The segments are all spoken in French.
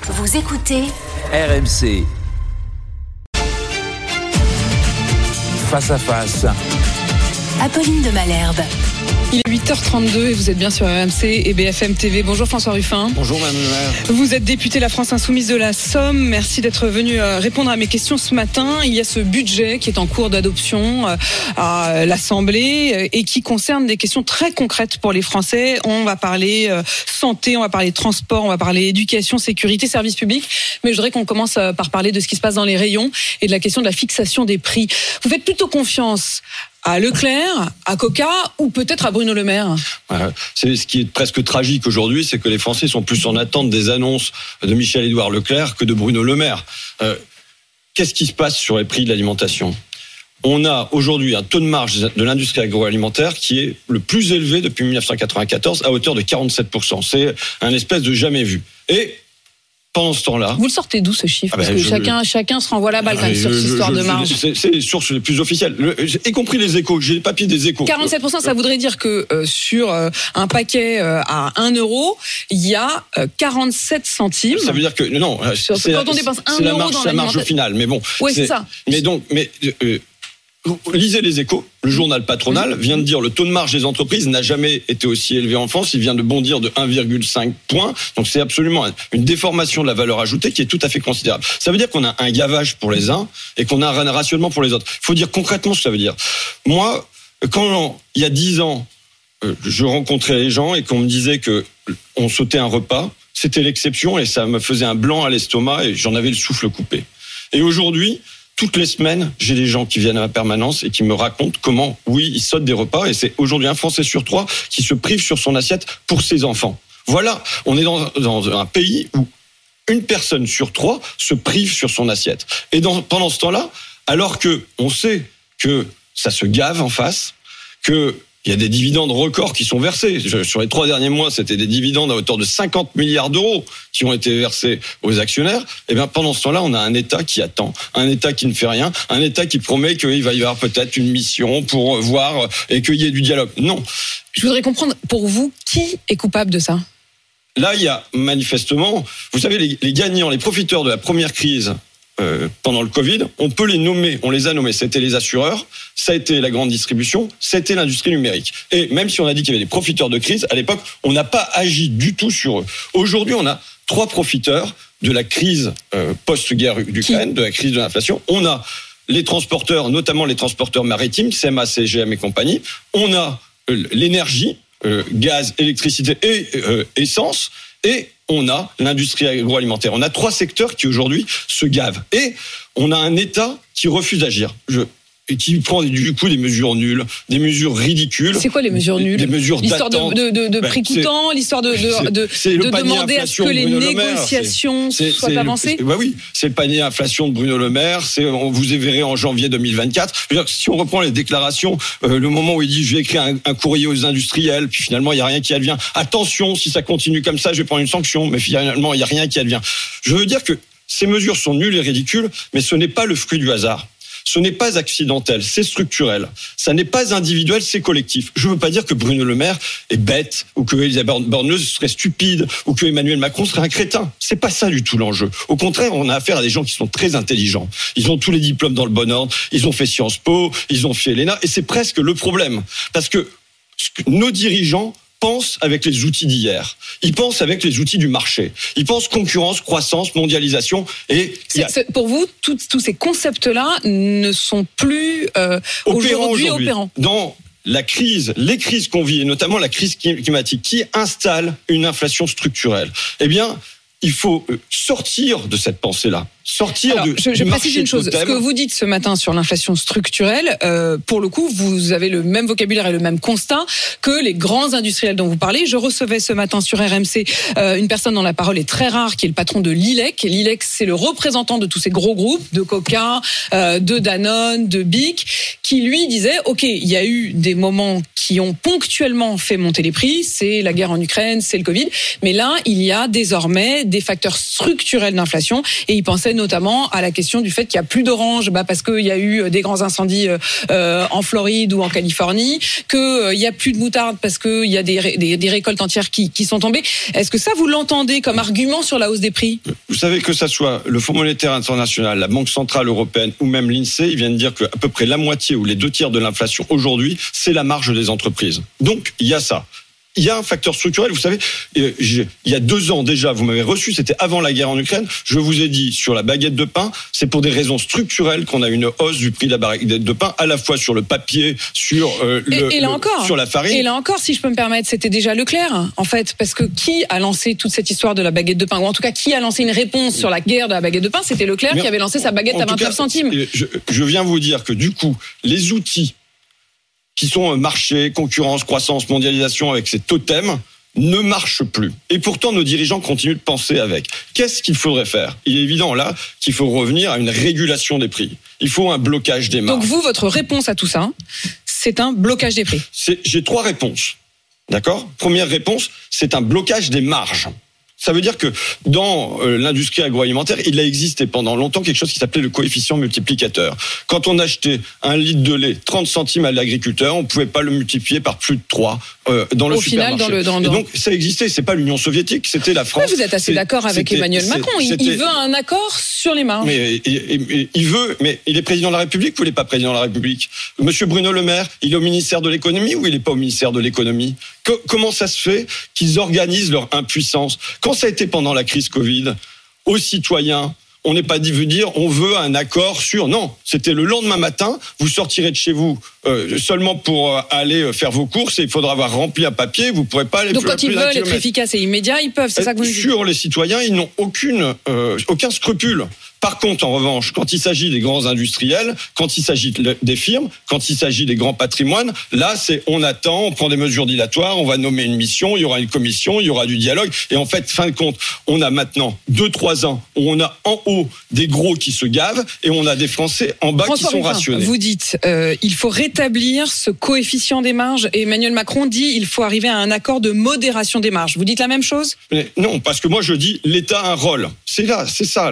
Vous écoutez RMC. Face à face. Apolline de Malherbe. Il est 8h32 et vous êtes bien sur RMC et BFM TV. Bonjour François Ruffin. Bonjour Mme le maire. Vous êtes député La France Insoumise de la Somme. Merci d'être venu répondre à mes questions ce matin. Il y a ce budget qui est en cours d'adoption à l'Assemblée et qui concerne des questions très concrètes pour les Français. On va parler santé, on va parler transport, on va parler éducation, sécurité, services publics. Mais je voudrais qu'on commence par parler de ce qui se passe dans les rayons et de la question de la fixation des prix. Vous faites plutôt confiance à Leclerc, à Coca ou peut-être à Bruno Le Maire? C'est ce qui est presque tragique aujourd'hui, c'est que les Français sont plus en attente des annonces de Michel-Édouard Leclerc que de Bruno Le Maire. Qu'est-ce qui se passe sur les prix de l'alimentation ? On a aujourd'hui un taux de marge de l'industrie agroalimentaire qui est le plus élevé depuis 1994 à hauteur de 47%. C'est un espèce de jamais vu. Et pendant ce temps-là... Vous le sortez d'où ce chiffre ? Parce que chacun se renvoie la balle quand même sur cette histoire de marge. C'est les sources les plus officielles, y compris les Échos. J'ai les papiers des Échos. 47%, ça voudrait dire que sur un paquet à 1 euro, il y a 47 centimes. Ça veut dire que... Non, quand on dépense 1 euro dans la marge finale. Mais bon... Oui, c'est ça. Lisez les Échos, le journal patronal vient de dire le taux de marge des entreprises n'a jamais été aussi élevé en France, il vient de bondir de 1,5 points, donc c'est absolument une déformation de la valeur ajoutée qui est tout à fait considérable. Ça veut dire qu'on a un gavage pour les uns et qu'on a un rationnement pour les autres. Il faut dire concrètement ce que ça veut dire. Moi, quand il y a 10 ans, je rencontrais les gens et qu'on me disait que on sautait un repas, c'était l'exception et ça me faisait un blanc à l'estomac et j'en avais le souffle coupé. Et aujourd'hui, toutes les semaines, j'ai des gens qui viennent à ma permanence et qui me racontent comment, oui, ils sautent des repas et c'est aujourd'hui un Français sur 3 qui se prive sur son assiette pour ses enfants. Voilà, on est dans un pays où une personne sur 3 se prive sur son assiette. Et pendant ce temps-là, alors que on sait que ça se gave en face, que il y a des dividendes records qui sont versés. Sur les 3 derniers mois, c'était des dividendes à hauteur de 50 milliards d'euros qui ont été versés aux actionnaires. Et bien, pendant ce temps-là, on a un État qui attend, un État qui ne fait rien, un État qui promet qu'il va y avoir peut-être une mission pour voir et qu'il y ait du dialogue. Non. Je voudrais comprendre, pour vous, qui est coupable de ça ? Là, il y a manifestement, vous savez, les gagnants, les profiteurs de la première crise pendant le Covid, on peut les nommer, on les a nommés. C'était les assureurs, ça a été la grande distribution, c'était l'industrie numérique. Et même si on a dit qu'il y avait des profiteurs de crise, à l'époque, on n'a pas agi du tout sur eux. Aujourd'hui, on a 3 profiteurs de la crise post-guerre d'Ukraine, de la crise de l'inflation. On a les transporteurs, notamment les transporteurs maritimes, CMA, CGM et compagnie. On a l'énergie, gaz, électricité et essence. Et on a l'industrie agroalimentaire. On a 3 secteurs qui aujourd'hui se gavent. Et on a un État qui refuse d'agir. Et qui prend du coup des mesures nulles, des mesures ridicules. C'est quoi les mesures nulles ? Des mesures l'histoire d'attente. de prix coûtant, l'histoire de demander à ce que les négociations soient avancées. Oui, c'est le panier inflation de Bruno Le Maire. On vous verrez en janvier 2024. Si on reprend les déclarations, le moment où il dit je vais écrire un courrier aux industriels, puis finalement il y a rien qui advient. Attention, si ça continue comme ça, je vais prendre une sanction. Mais finalement il y a rien qui advient. Je veux dire que ces mesures sont nulles et ridicules, mais ce n'est pas le fruit du hasard. Ce n'est pas accidentel, c'est structurel. Ça n'est pas individuel, c'est collectif. Je ne veux pas dire que Bruno Le Maire est bête, ou que Elisabeth Borne serait stupide, ou que Emmanuel Macron serait un crétin. C'est pas ça du tout l'enjeu. Au contraire, on a affaire à des gens qui sont très intelligents. Ils ont tous les diplômes dans le bon ordre, ils ont fait Sciences Po, ils ont fait l'ENA, et c'est presque le problème. Parce que nos dirigeants pensent avec les outils d'hier. Ils pensent avec les outils du marché. Ils pensent concurrence, croissance, mondialisation. Et pour vous, tous ces concepts-là ne sont plus aujourd'hui opérants. Dans la crise, les crises qu'on vit, et notamment la crise climatique, qui installe une inflation structurelle, eh bien, il faut sortir de cette pensée-là. Je précise une chose. Ce que vous dites ce matin sur l'inflation structurelle, pour le coup, vous avez le même vocabulaire et le même constat que les grands industriels dont vous parlez. Je recevais ce matin sur RMC une personne dont la parole est très rare, qui est le patron de l'ILEC. L'ILEC, c'est le représentant de tous ces gros groupes, de Coca, de Danone, de Bic, qui lui disait, OK, il y a eu des moments qui ont ponctuellement fait monter les prix, c'est la guerre en Ukraine, c'est le Covid, mais là, il y a désormais des facteurs structurels d'inflation, et il pensait pensait notamment à la question du fait qu'il y a plus d'orange, parce qu'il y a eu des grands incendies en Floride ou en Californie, qu'il y a plus de moutarde parce qu'il y a des récoltes entières qui sont tombées. Est-ce que ça, vous l'entendez comme argument sur la hausse des prix ? Vous savez que ça soit le Fonds monétaire international, la Banque centrale européenne ou même l'INSEE, ils viennent dire qu'à peu près la moitié ou les 2/3 de l'inflation aujourd'hui, c'est la marge des entreprises. Donc, il y a ça. Il y a un facteur structurel, vous savez, il y a 2 ans déjà, vous m'avez reçu, c'était avant la guerre en Ukraine, je vous ai dit sur la baguette de pain, c'est pour des raisons structurelles qu'on a une hausse du prix de la baguette de pain, à la fois sur le papier, sur sur la farine. Et là encore, si je peux me permettre, c'était déjà Leclerc, en fait, parce que qui a lancé toute cette histoire de la baguette de pain, ou en tout cas, qui a lancé une réponse sur la guerre de la baguette de pain, c'était Leclerc qui avait lancé sa baguette à 29 centimes. Je viens vous dire que du coup, les outils qui sont marché, concurrence, croissance, mondialisation avec ces totems, ne marchent plus. Et pourtant, nos dirigeants continuent de penser avec. Qu'est-ce qu'il faudrait faire ? Il est évident là qu'il faut revenir à une régulation des prix. Il faut un blocage des marges. Donc vous, votre réponse à tout ça, c'est un blocage des prix. J'ai 3 réponses. D'accord ? Première réponse, c'est un blocage des marges. Ça veut dire que dans l'industrie agroalimentaire, il a existé pendant longtemps quelque chose qui s'appelait le coefficient multiplicateur. Quand on achetait 1 litre de lait, 30 centimes à l'agriculteur, on ne pouvait pas le multiplier par plus de 3 dans le supermarché. Et donc, ça existait. C'est pas l'Union soviétique, c'était la France. Oui, vous êtes assez d'accord avec Emmanuel Macron. Il veut un accord sur les marges. Mais il veut, mais il est président de la République ou il n'est pas président de la République ? Monsieur Bruno Le Maire, il est au ministère de l'économie ou il n'est pas au ministère de l'économie ? Comment ça se fait qu'ils organisent leur impuissance ? Quand ça a été pendant la crise Covid, aux citoyens, on n'est pas dit dire on veut un accord sur... Non, c'était le lendemain matin, vous sortirez de chez vous seulement pour aller faire vos courses et il faudra avoir rempli un papier, vous ne pourrez pas aller... Donc quand ils veulent être efficaces et immédiats, ils peuvent, c'est ça que vous nous dites ? Sur les citoyens, ils n'ont aucun scrupule. Par contre, en revanche, quand il s'agit des grands industriels, quand il s'agit des firmes, quand il s'agit des grands patrimoines, là, on attend, on prend des mesures dilatoires, on va nommer une mission, il y aura une commission, il y aura du dialogue. Et en fait, fin de compte, on a maintenant 2-3 ans où on a en haut des gros qui se gavent et on a des Français en bas qui sont rationnés. Vous dites, il faut rétablir ce coefficient des marges. Et Emmanuel Macron dit, il faut arriver à un accord de modération des marges. Vous dites la même chose ? Non, parce que moi je dis, l'État a un rôle. C'est ça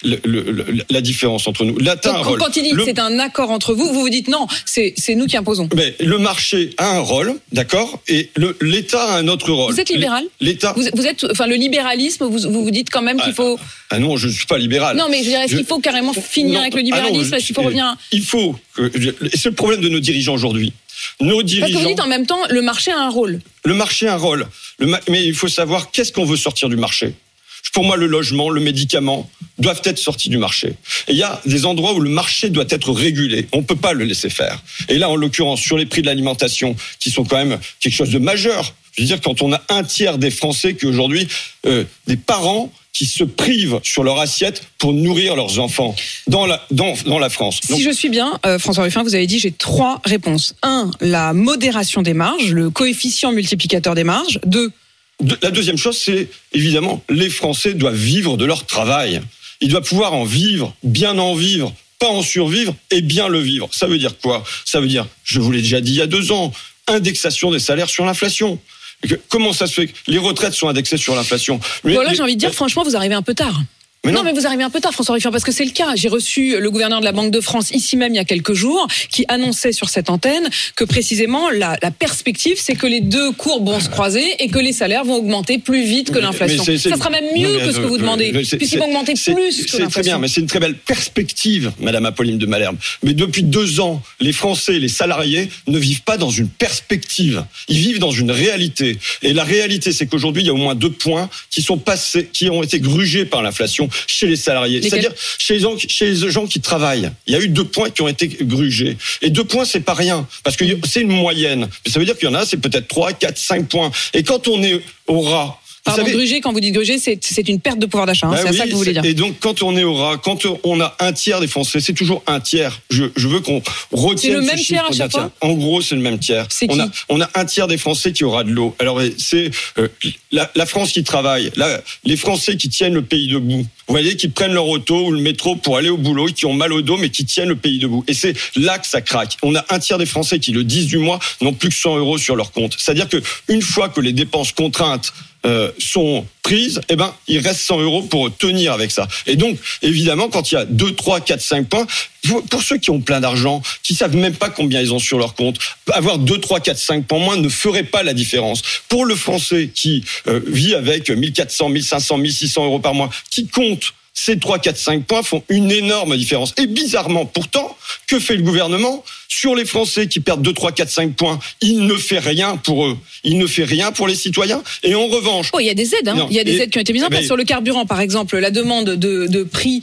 la différence entre nous. L'État a un rôle. Quand il dit que c'est un accord entre vous, vous dites non, c'est nous qui imposons. Mais le marché a un rôle, d'accord, et l'État a un autre rôle. Vous êtes libéral ? L'État. Vous êtes, le libéralisme, vous dites quand même qu'il faut. Ah non, je ne suis pas libéral. Non, mais je dirais, est-ce qu'il faut carrément finir avec le libéralisme ? Est-ce qu'il faut revenir ? Il faut. C'est le problème de nos dirigeants aujourd'hui. Nos dirigeants. Parce que vous dites en même temps, le marché a un rôle. Le marché a un rôle. Mais il faut savoir qu'est-ce qu'on veut sortir du marché. Pour moi, le logement, le médicament doivent être sortis du marché. Et il y a des endroits où le marché doit être régulé. On ne peut pas le laisser faire. Et là, en l'occurrence, sur les prix de l'alimentation, qui sont quand même quelque chose de majeur. Je veux dire, quand on a 1/3 des Français qui aujourd'hui, des parents qui se privent sur leur assiette pour nourrir leurs enfants dans la France. Donc, si je suis bien, François Ruffin, vous avez dit j'ai 3 réponses. 1, la modération des marges, le coefficient multiplicateur des marges. 2, la deuxième chose, c'est évidemment, les Français doivent vivre de leur travail. Ils doivent pouvoir en vivre, bien en vivre, pas en survivre et bien le vivre. Ça veut dire quoi ? Ça veut dire, je vous l'ai déjà dit il y a 2 ans, indexation des salaires sur l'inflation. Comment ça se fait que les retraites sont indexées sur l'inflation ? Voilà, j'ai envie de dire, franchement, vous arrivez un peu tard. Mais vous arrivez un peu tard, François Ruffin, parce que c'est le cas. J'ai reçu le gouverneur de la Banque de France ici même il y a quelques jours, qui annonçait sur cette antenne que précisément la perspective, c'est que les 2 courbes vont se croiser et que les salaires vont augmenter plus vite que l'inflation. Ça sera même mieux que ce que vous demandez, puisqu'ils vont augmenter plus que l'inflation. C'est très bien, mais c'est une très belle perspective, Madame Apolline de Malherbe. Mais depuis 2 ans, les Français, les salariés ne vivent pas dans une perspective. Ils vivent dans une réalité. Et la réalité, c'est qu'aujourd'hui, il y a au moins 2 points qui sont passés, qui ont été grugés par l'inflation chez les salariés. C'est-à-dire chez les gens qui travaillent. Il y a eu 2 points qui ont été grugés. Et 2 points, c'est pas rien. Parce que c'est une moyenne. Mais ça veut dire qu'il y en a, c'est peut-être 3, 4, 5 points. Et quand on est au rat, pardon, gruger, quand vous dites gruger, c'est une perte de pouvoir d'achat. C'est ça que vous voulez dire. Et donc, quand on est au ras, quand on a 1/3 des Français, c'est toujours 1/3. Je veux qu'on retienne. C'est le même tiers à chaque fois ? En gros, c'est le même tiers. C'est qui ? On a 1/3 des Français qui aura de l'eau. Alors, c'est la France qui travaille, les Français qui tiennent le pays debout. Vous voyez, qui prennent leur auto ou le métro pour aller au boulot, qui ont mal au dos, mais qui tiennent le pays debout. Et c'est là que ça craque. On a 1/3 des Français qui, le 10 du mois, n'ont plus que 100 € sur leur compte. C'est-à-dire que une fois que les dépenses contraintes sont prises, eh ben, il reste 100 € pour tenir avec ça. Et donc, évidemment, quand il y a 2, 3, 4, 5 points, pour ceux qui ont plein d'argent, qui savent même pas combien ils ont sur leur compte, avoir 2, 3, 4, 5 points moins ne ferait pas la différence. Pour le Français qui vit avec 1400, 1500, 1600 € par mois, qui compte ces 3, 4, 5 points font une énorme différence. Et bizarrement, pourtant, que fait le gouvernement ? Sur les Français qui perdent 2, 3, 4, 5 points, il ne fait rien pour eux. Il ne fait rien pour les citoyens. Et en revanche... il y a des aides. Il y a des aides qui ont été mises en place. Sur le carburant, par exemple, la demande de prix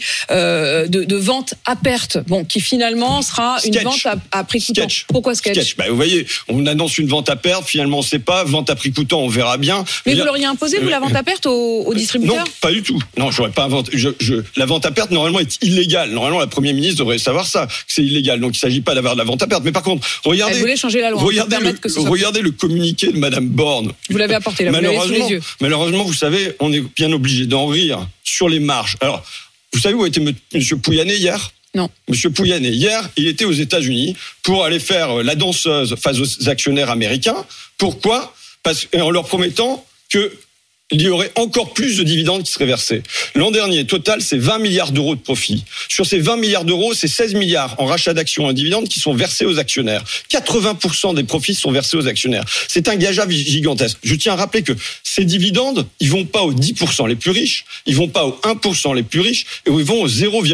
de vente à perte, qui finalement sera une vente à prix coûtant. Pourquoi sketch ? Vous voyez, on annonce une vente à perte, finalement on ne sait pas. Vente à prix coûtant, on verra bien. Mais vous l'auriez imposé, vous, la vente à perte aux distributeurs ? Non, pas du tout. Non, j'aurais pas inventé. La vente à perte, normalement, est illégale. Normalement, la Première ministre devrait savoir ça, que c'est illégal. Donc, il ne s'agit pas d'avoir de la vente à perte. Mais par contre, regardez. Elle voulait changer la loi. Regardez le communiqué de Madame Borne. Vous l'avez apporté là, vous l'avez sous les yeux. Malheureusement, vous savez, on est bien obligé d'en rire sur les marges. Alors, vous savez où était M. Pouyanné hier ? Non. Monsieur Pouyanné, hier, il était aux États-Unis pour aller faire la danseuse face aux actionnaires américains. Pourquoi ? En leur promettant que il y aurait encore plus de dividendes qui seraient versés. L'an dernier, total, c'est 20 milliards d'euros de profit. Sur ces 20 milliards d'euros, c'est 16 milliards en rachat d'actions et en dividendes qui sont versés aux actionnaires. 80% des profits sont versés aux actionnaires. C'est un gageage gigantesque. Je tiens à rappeler que ces dividendes, ils vont pas aux 10% les plus riches, ils vont pas aux 1% les plus riches, et ils vont aux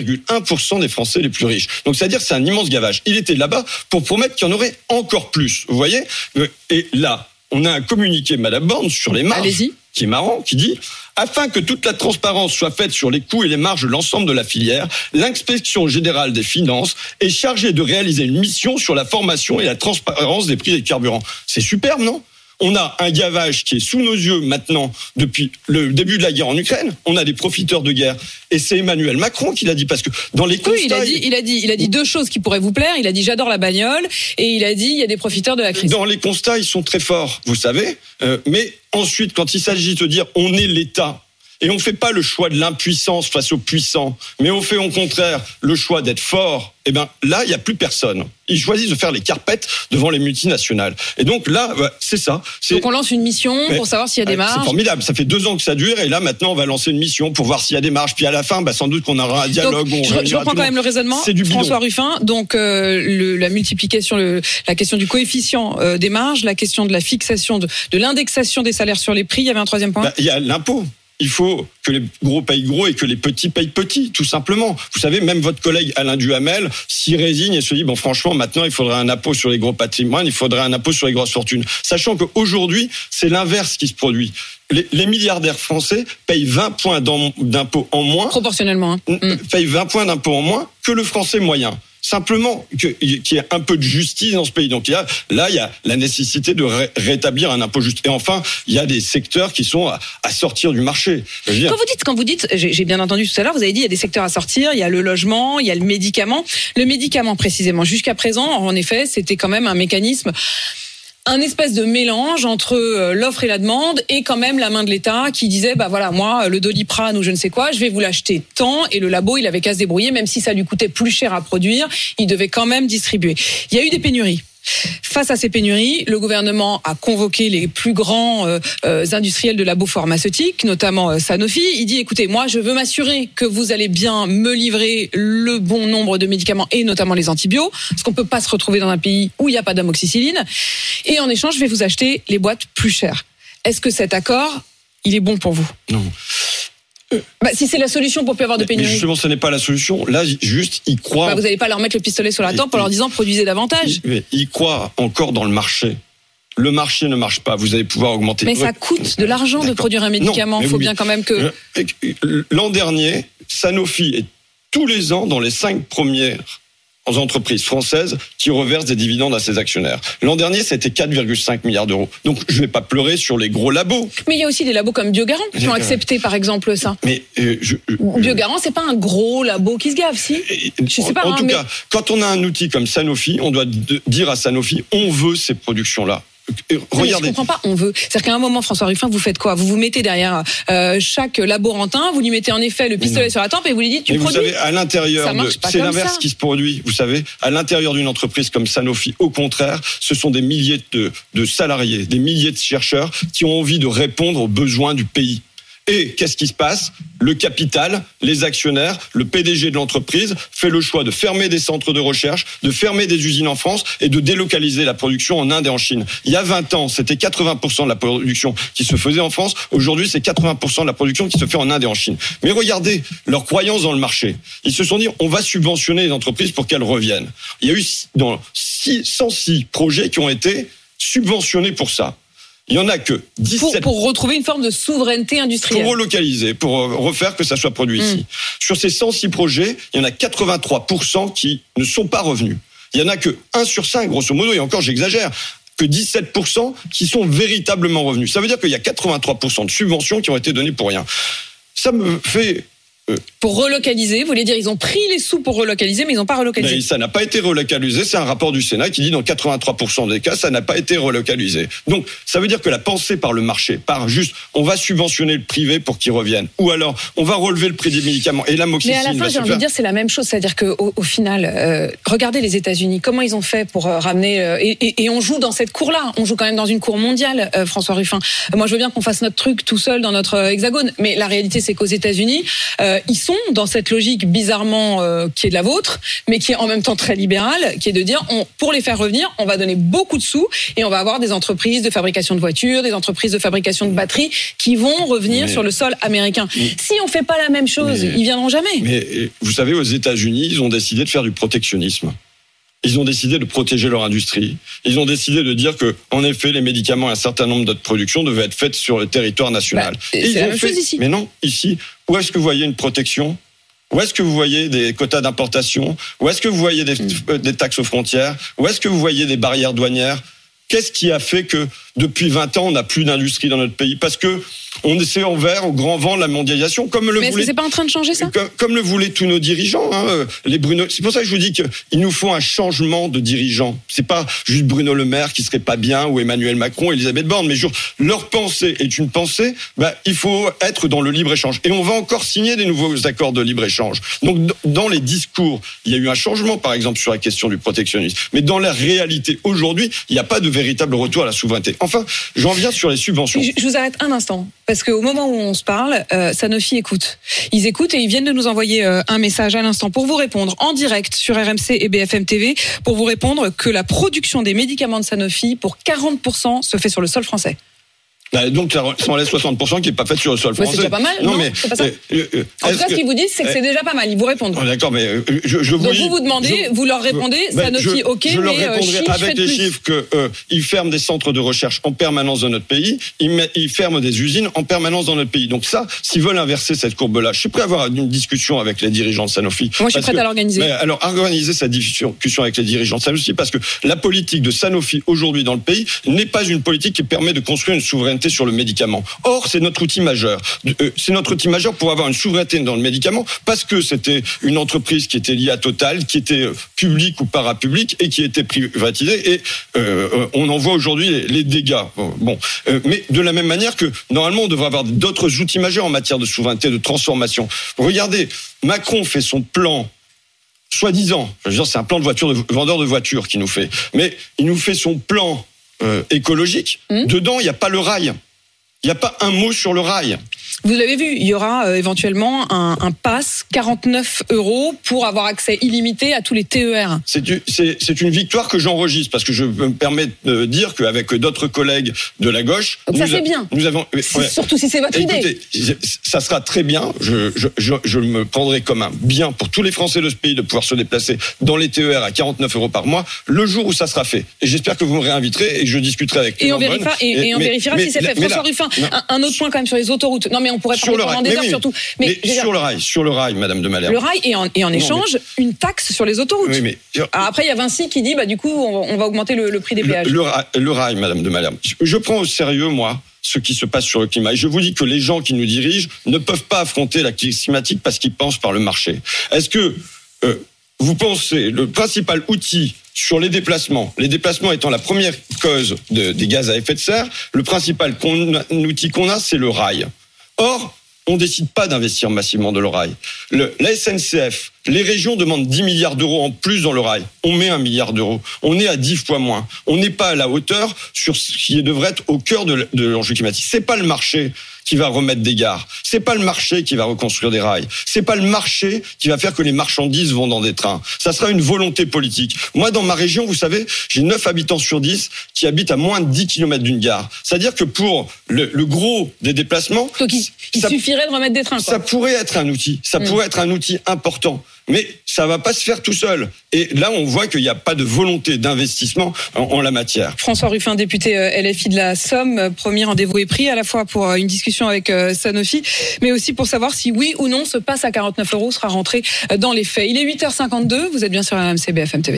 0,1% des Français les plus riches. Donc, c'est-à-dire, c'est un immense gavage. Il était là-bas pour promettre qu'il y en aurait encore plus. Vous voyez ? Et là, on a un communiqué, Madame Borne, sur les marges. Allez-y. Qui est marrant, qui dit « Afin que toute la transparence soit faite sur les coûts et les marges de l'ensemble de la filière, l'inspection générale des finances est chargée de réaliser une mission sur la formation et la transparence des prix des carburants. » C'est superbe, non ? On a un gavage qui est sous nos yeux maintenant depuis le début de la guerre en Ukraine. On a des profiteurs de guerre. Et c'est Emmanuel Macron qui l'a dit, parce que dans les constats... Oui, il a dit deux choses qui pourraient vous plaire. Il a dit « j'adore la bagnole » et il a dit « il y a des profiteurs de la crise ». Dans les constats, ils sont très forts, vous savez. Mais ensuite, quand il s'agit de dire « on est l'État », et on ne fait pas le choix de l'impuissance face aux puissants, mais on fait au contraire le choix d'être fort, eh ben là, il n'y a plus personne. Ils choisissent de faire les carpettes devant les multinationales. Et donc là, c'est ça. Donc on lance une mission pour savoir s'il y a des marges. C'est formidable. Ça fait 2 ans que ça dure, et là maintenant on va lancer une mission pour voir s'il y a des marges. Puis à la fin, sans doute qu'on aura un dialogue. Donc, je reprends quand même le raisonnement. C'est du bidon. François Ruffin. Donc la multiplication, la question du coefficient des marges, la question de la fixation de l'indexation des salaires sur les prix. Il y avait un troisième point. Il y a l'impôt. Il faut que les gros payent gros et que les petits payent petits, tout simplement. Vous savez, même votre collègue Alain Duhamel s'y résigne et se dit, franchement, maintenant, il faudrait un impôt sur les gros patrimoines, il faudrait un impôt sur les grosses fortunes. Sachant qu'aujourd'hui, c'est l'inverse qui se produit. Les milliardaires français payent 20 points d'impôt en moins. Proportionnellement. Payent 20 points d'impôt en moins que le français moyen. Simplement qu'il y ait un peu de justice dans ce pays. Donc il y a la nécessité de rétablir un impôt juste. Et enfin, il y a des secteurs qui sont à sortir du marché. Quand vous dites, j'ai bien entendu tout à l'heure, vous avez dit il y a des secteurs à sortir, il y a le logement, il y a le médicament. Le médicament précisément, jusqu'à présent, en effet, c'était quand même un mécanisme, un espèce de mélange entre l'offre et la demande et quand même la main de l'État qui disait moi le Doliprane ou je ne sais quoi, je vais vous l'acheter tant, et le labo il avait qu'à se débrouiller, même si ça lui coûtait plus cher à produire, il devait quand même distribuer. Il y a eu des pénuries. Face à ces pénuries, le gouvernement a convoqué les plus grands industriels de labos pharmaceutiques, notamment Sanofi. Il dit, écoutez, moi je veux m'assurer que vous allez bien me livrer le bon nombre de médicaments et notamment les antibiotiques, parce qu'on peut pas se retrouver dans un pays où il n'y a pas d'amoxicilline. Et en échange, je vais vous acheter les boîtes plus chères. Est-ce que cet accord, il est bon pour vous ? Non. Si c'est la solution pour plus avoir de pénurie. Mais justement, ce n'est pas la solution. Là, juste, ils croient. Vous n'allez pas leur mettre le pistolet sur la tempe en leur disant produisez davantage. Ils croient encore dans le marché. Le marché ne marche pas. Vous allez pouvoir augmenter. Mais ça coûte de l'argent de produire un médicament. Il faut bien quand même que. L'an dernier, Sanofi est tous les ans dans les 5 premières entreprises françaises qui reversent des dividendes à ses actionnaires. L'an dernier, c'était 4,5 milliards d'euros. Donc, je ne vais pas pleurer sur les gros labos. Mais il y a aussi des labos comme Biogarant qui ont accepté, par exemple, ça. Mais Biogarant, c'est pas un gros labo qui se gave, si. Je sais pas. En tout cas, quand on a un outil comme Sanofi, on doit dire à Sanofi, on veut ces productions-là. regardez. Je comprends pas. On veut. C'est-à-dire qu'à un moment, François Ruffin, vous faites quoi ? Vous vous mettez derrière chaque laborantin, vous lui mettez en effet le pistolet sur la tempe et vous lui dites tu produis. Vous savez, à l'intérieur c'est l'inverse qui se produit. Vous savez, à l'intérieur d'une entreprise comme Sanofi, au contraire, ce sont des milliers de salariés, des milliers de chercheurs qui ont envie de répondre aux besoins du pays. Et qu'est-ce qui se passe ? Le capital, les actionnaires, le PDG de l'entreprise fait le choix de fermer des centres de recherche, de fermer des usines en France et de délocaliser la production en Inde et en Chine. Il y a 20 ans, c'était 80% de la production qui se faisait en France. Aujourd'hui, c'est 80% de la production qui se fait en Inde et en Chine. Mais regardez leur croyance dans le marché. Ils se sont dit, on va subventionner les entreprises pour qu'elles reviennent. Il y a eu 106 projets qui ont été subventionnés pour ça. Il y en a que 17 pour retrouver une forme de souveraineté industrielle. Pour relocaliser, pour refaire que ça soit produit ici. Sur ces 106 projets, il y en a 83% qui ne sont pas revenus. Il y en a que 1 sur 5, grosso modo, et encore j'exagère, que 17% qui sont véritablement revenus. Ça veut dire qu'il y a 83% de subventions qui ont été données pour rien. Ça me fait... Pour relocaliser, vous voulez dire ils ont pris les sous pour relocaliser, mais ils n'ont pas relocalisé. Mais ça n'a pas été relocalisé, c'est un rapport du Sénat qui dit dans 83% des cas, ça n'a pas été relocalisé. Donc, ça veut dire que la pensée par le marché, par juste, on va subventionner le privé pour qu'il revienne, ou alors, on va relever le prix des médicaments, et l'amoxicilline. Mais à la fin, j'ai envie de dire, c'est la même chose, c'est-à-dire qu'au final, regardez les États-Unis, comment ils ont fait pour ramener, et on joue dans cette cour-là, on joue quand même dans une cour mondiale, François Ruffin. Moi, je veux bien qu'on fasse notre truc tout seul dans notre hexagone, mais la réalité, c'est qu'aux États-Unis, ils sont dans cette logique bizarrement qui est de la vôtre, mais qui est en même temps très libérale, qui est de dire, pour les faire revenir, on va donner beaucoup de sous et on va avoir des entreprises de fabrication de voitures, des entreprises de fabrication de batteries qui vont revenir sur le sol américain. Si on fait pas la même chose, ils viendront jamais. Mais vous savez, aux États-Unis, ils ont décidé de faire du protectionnisme. Ils ont décidé de protéger leur industrie. Ils ont décidé de dire que, en effet, les médicaments et un certain nombre d'autres productions devaient être faites sur le territoire national. C'est la même chose ici. Mais non, ici, où est-ce que vous voyez une protection ? Où est-ce que vous voyez des quotas d'importation ? Où est-ce que vous voyez des taxes aux frontières ? Où est-ce que vous voyez des barrières douanières ? Qu'est-ce qui a fait que, depuis 20 ans, on n'a plus d'industrie dans notre pays ? Parce que on essaie envers au grand vent de la mondialisation, comme le Mais voulait. c'est pas en train de changer ça ? Comme le voulaient tous nos dirigeants, les Bruno. C'est pour ça que je vous dis qu'il nous faut un changement de dirigeants. C'est pas juste Bruno Le Maire qui serait pas bien, ou Emmanuel Macron, Elisabeth Borne, mais leur pensée est une pensée. Il faut être dans le libre échange, et on va encore signer des nouveaux accords de libre échange. Donc, dans les discours, il y a eu un changement, par exemple, sur la question du protectionnisme, mais dans la réalité aujourd'hui, il n'y a pas de véritable retour à la souveraineté. Enfin, j'en viens sur les subventions. Je vous arrête un instant. Parce qu'au moment où on se parle, Sanofi écoute. Ils écoutent et ils viennent de nous envoyer un message à l'instant pour vous répondre en direct sur RMC et BFM TV, pour vous répondre que la production des médicaments de Sanofi, pour 40%, se fait sur le sol français. Donc, ça enlève 60% qui n'est pas fait sur le sol français. C'est déjà pas mal, non mais, c'est pas ça. En tout cas, ce qu'ils vous disent, c'est que c'est déjà pas mal. Ils vous répondent. D'accord, mais donc vous demandez, vous leur répondez, Sanofi, ok, je leur mais répondrai avec les chiffres qu'ils ferment des centres de recherche en permanence dans notre pays, ils ferment des usines en permanence dans notre pays. Donc ça, s'ils veulent inverser cette courbe-là, je suis prêt à avoir une discussion avec les dirigeants de Sanofi. Moi, je suis prêt à l'organiser. Alors, organiser cette discussion avec les dirigeants de Sanofi, parce que la politique de Sanofi aujourd'hui dans le pays n'est pas une politique qui permet de construire une souveraineté sur le médicament. Or, c'est notre outil majeur. C'est notre outil majeur pour avoir une souveraineté dans le médicament, parce que c'était une entreprise qui était liée à Total, qui était publique ou parapublique et qui était privatisée. Et on en voit aujourd'hui les dégâts. Mais de la même manière que normalement, on devrait avoir d'autres outils majeurs en matière de souveraineté, de transformation. Regardez, Macron fait son plan. Soi-disant, c'est un plan de vendeur de voitures qu'il nous fait. Mais il nous fait son plan écologique. Dedans, il n'y a pas le rail. Il n'y a pas un mot sur le rail. Vous l'avez vu, il y aura éventuellement un pass 49 € pour avoir accès illimité à tous les TER. C'est une victoire que j'enregistre, parce que je me permets de dire qu'avec d'autres collègues de la gauche... Donc ça c'est bien. Surtout si c'est votre idée. Ça sera très bien. Je me prendrai comme un bien pour tous les Français de ce pays de pouvoir se déplacer dans les TER à 49 € par mois le jour où ça sera fait. Et j'espère que vous me réinviterai et je discuterai avec on vérifiera si c'est fait. François Ruffin, un autre point quand même sur les autoroutes. Non mais on pourrait parler pendant des heures surtout. Mais sur le rail, Madame de Malherbe. Le rail et en échange une taxe sur les autoroutes. Oui, après il y a Vinci qui dit du coup on va augmenter le prix des péages. Le rail, Madame de Malherbe. Je prends au sérieux moi ce qui se passe sur le climat. Et je vous dis que les gens qui nous dirigent ne peuvent pas affronter la crise climatique parce qu'ils pensent par le marché. Est-ce que vous pensez le principal outil sur les déplacements étant la première cause des gaz à effet de serre, le principal outil qu'on a, c'est le rail. Or, on décide pas d'investir massivement dans le rail. La SNCF, les régions demandent 10 milliards d'euros en plus dans le rail. On met 1 milliard d'euros. On est à 10 fois moins. On n'est pas à la hauteur sur ce qui devrait être au cœur de l'enjeu climatique. C'est pas le marché qui va remettre des gares. C'est pas le marché qui va reconstruire des rails. C'est pas le marché qui va faire que les marchandises vont dans des trains. Ça sera une volonté politique. Moi, dans ma région, vous savez, j'ai 9 habitants sur 10 qui habitent à moins de 10 km d'une gare. C'est-à-dire que pour le gros des déplacements... Donc, il suffirait de remettre des trains, quoi. Ça pourrait être un outil. Ça pourrait être un outil important. Mais ça va pas se faire tout seul. Et là, on voit qu'il n'y a pas de volonté d'investissement en la matière. François Ruffin, député LFI de la Somme, premier rendez-vous est pris à la fois pour une discussion avec Sanofi, mais aussi pour savoir si oui ou non ce pass à 49 € sera rentré dans les faits. Il est 8h52, vous êtes bien sur RMC BFM TV.